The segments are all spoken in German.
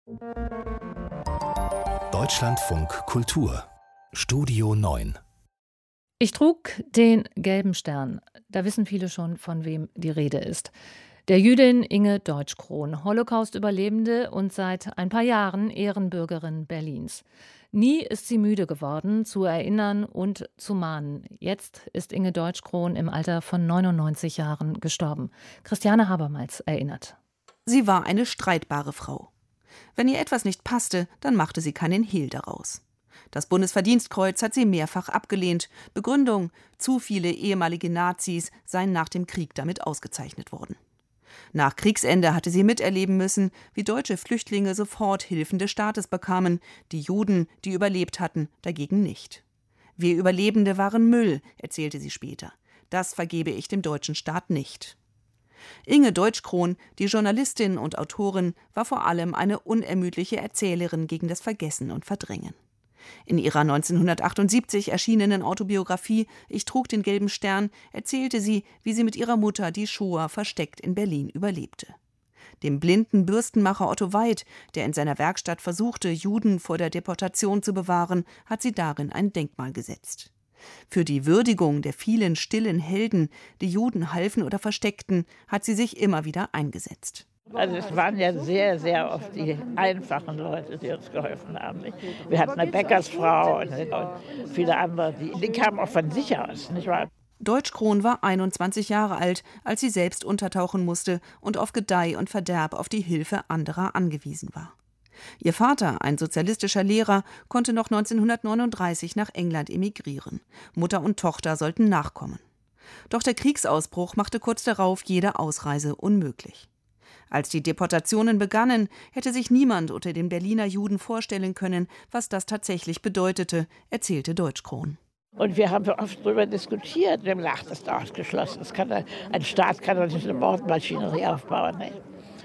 Deutschlandfunk Kultur Studio 9. Ich trug den gelben Stern. Da wissen viele schon, von wem die Rede ist. Der Jüdin Inge Deutschkron, Holocaust-Überlebende und seit ein paar Jahren Ehrenbürgerin Berlins. Nie ist sie müde geworden, zu erinnern und zu mahnen. Jetzt ist Inge Deutschkron im Alter von 99 Jahren gestorben. Christiane Habermals erinnert. Sie war eine streitbare Frau. Wenn ihr etwas nicht passte, dann machte sie keinen Hehl daraus. Das Bundesverdienstkreuz hat sie mehrfach abgelehnt. Begründung: zu viele ehemalige Nazis seien nach dem Krieg damit ausgezeichnet worden. Nach Kriegsende hatte sie miterleben müssen, wie deutsche Flüchtlinge sofort Hilfen des Staates bekamen, die Juden, die überlebt hatten, dagegen nicht. Wir Überlebende waren Müll, erzählte sie später. Das vergebe ich dem deutschen Staat nicht. Inge Deutschkron, die Journalistin und Autorin, war vor allem eine unermüdliche Erzählerin gegen das Vergessen und Verdrängen. In ihrer 1978 erschienenen Autobiografie »Ich trug den gelben Stern« erzählte sie, wie sie mit ihrer Mutter die Shoah versteckt in Berlin überlebte. Dem blinden Bürstenmacher Otto Weid, der in seiner Werkstatt versuchte, Juden vor der Deportation zu bewahren, hat sie darin ein Denkmal gesetzt. Für die Würdigung der vielen stillen Helden, die Juden halfen oder versteckten, hat sie sich immer wieder eingesetzt. Also es waren ja sehr, sehr oft die einfachen Leute, die uns geholfen haben. Wir hatten eine Bäckersfrau und viele andere, die kamen auch von sich aus, nicht wahr? Deutschkron war 21 Jahre alt, als sie selbst untertauchen musste und auf Gedeih und Verderb auf die Hilfe anderer angewiesen war. Ihr Vater, ein sozialistischer Lehrer, konnte noch 1939 nach England emigrieren. Mutter und Tochter sollten nachkommen. Doch der Kriegsausbruch machte kurz darauf jede Ausreise unmöglich. Als die Deportationen begannen, hätte sich niemand unter den Berliner Juden vorstellen können, was das tatsächlich bedeutete, erzählte Deutschkron. Und wir haben oft darüber diskutiert. Wir haben gesagt, das ist ausgeschlossen. Ein Staat kann doch nicht eine Mordmaschinerie aufbauen. Ne?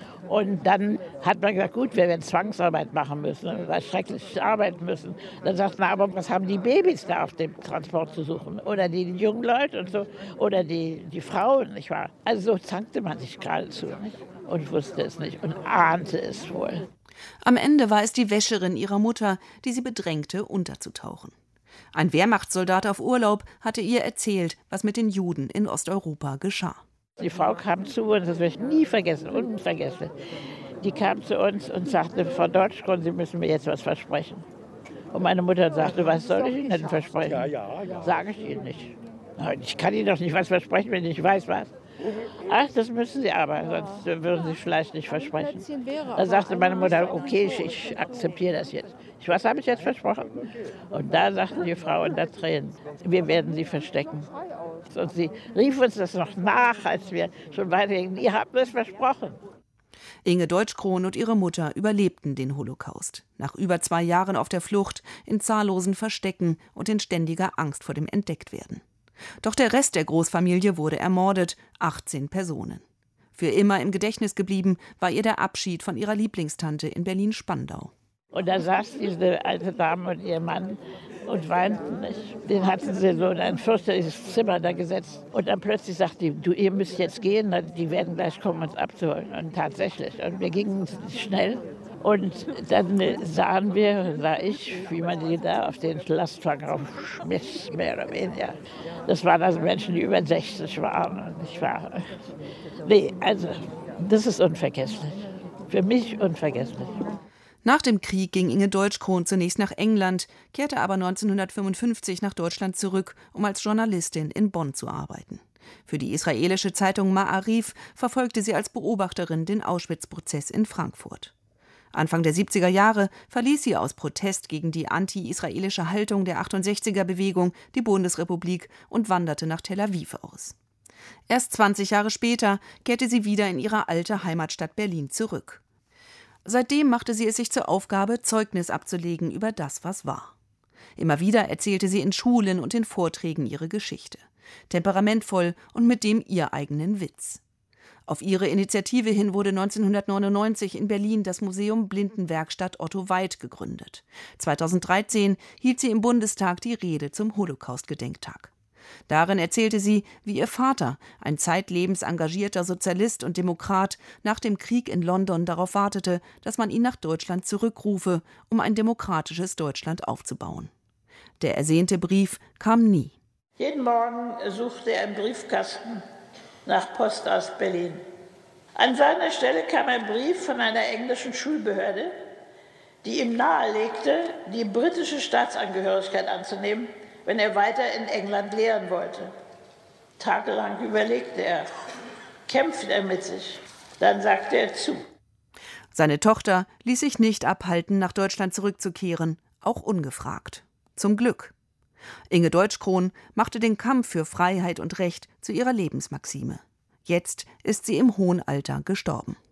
Und dann hat man gesagt, gut, wir werden Zwangsarbeit machen müssen und schrecklich arbeiten müssen. Dann sagt man, aber was haben die Babys da auf dem Transport zu suchen? Oder die jungen Leute und so, oder die Frauen, nicht wahr? Also so zankte man sich geradezu, nicht? Und wusste es nicht und ahnte es wohl. Am Ende war es die Wäscherin ihrer Mutter, die sie bedrängte, unterzutauchen. Ein Wehrmachtssoldat auf Urlaub hatte ihr erzählt, was mit den Juden in Osteuropa geschah. Die Frau kam zu uns, das werde ich nie vergessen, unvergessen. Die kam zu uns und sagte, Frau Deutschkron, Sie müssen mir jetzt was versprechen. Und meine Mutter sagte, was soll ich Ihnen denn versprechen? Sage ich Ihnen nicht. Ich kann Ihnen doch nicht was versprechen, wenn ich nicht weiß, was. Ach, das müssen Sie aber, sonst würden Sie vielleicht nicht versprechen. Da sagte meine Mutter, okay, ich akzeptiere das jetzt. Was habe ich jetzt versprochen? Und da sagte die Frau unter Tränen, wir werden Sie verstecken. Und sie rief uns das noch nach, als wir schon weitergingen. Ihr habt es versprochen. Inge Deutschkron und ihre Mutter überlebten den Holocaust. Nach über 2 Jahren auf der Flucht, in zahllosen Verstecken und in ständiger Angst vor dem Entdecktwerden. Doch der Rest der Großfamilie wurde ermordet, 18 Personen. Für immer im Gedächtnis geblieben war ihr der Abschied von ihrer Lieblingstante in Berlin-Spandau. Und da saß diese alte Dame und ihr Mann und weinten nicht. Den hatten sie so in ein fürchterliches Zimmer da gesetzt. Und dann plötzlich sagte die, ihr müsst jetzt gehen, die werden gleich kommen, uns abzuholen. Und tatsächlich. Und wir gingen schnell. Und dann sah ich, wie man die da auf den Lastwagen raufschmiss, mehr oder weniger. Das waren also Menschen, die über 60 waren. Das ist unvergesslich. Für mich unvergesslich. Nach dem Krieg ging Inge Deutschkron zunächst nach England, kehrte aber 1955 nach Deutschland zurück, um als Journalistin in Bonn zu arbeiten. Für die israelische Zeitung Ma'arif verfolgte sie als Beobachterin den Auschwitz-Prozess in Frankfurt. Anfang der 70er Jahre verließ sie aus Protest gegen die anti-israelische Haltung der 68er-Bewegung die Bundesrepublik und wanderte nach Tel Aviv aus. Erst 20 Jahre später kehrte sie wieder in ihre alte Heimatstadt Berlin zurück. Seitdem machte sie es sich zur Aufgabe, Zeugnis abzulegen über das, was war. Immer wieder erzählte sie in Schulen und in Vorträgen ihre Geschichte. Temperamentvoll und mit dem ihr eigenen Witz. Auf ihre Initiative hin wurde 1999 in Berlin das Museum Blindenwerkstatt Otto Weid gegründet. 2013 hielt sie im Bundestag die Rede zum Holocaust-Gedenktag. Darin erzählte sie, wie ihr Vater, ein zeitlebens engagierter Sozialist und Demokrat, nach dem Krieg in London darauf wartete, dass man ihn nach Deutschland zurückrufe, um ein demokratisches Deutschland aufzubauen. Der ersehnte Brief kam nie. Jeden Morgen suchte er im Briefkasten nach Post aus Berlin. An seiner Stelle kam ein Brief von einer englischen Schulbehörde, die ihm nahelegte, die britische Staatsangehörigkeit anzunehmen, wenn er weiter in England lehren wollte. Tagelang überlegte er, kämpfte er mit sich, dann sagte er zu. Seine Tochter ließ sich nicht abhalten, nach Deutschland zurückzukehren, auch ungefragt. Zum Glück. Inge Deutschkron machte den Kampf für Freiheit und Recht zu ihrer Lebensmaxime. Jetzt ist sie im hohen Alter gestorben.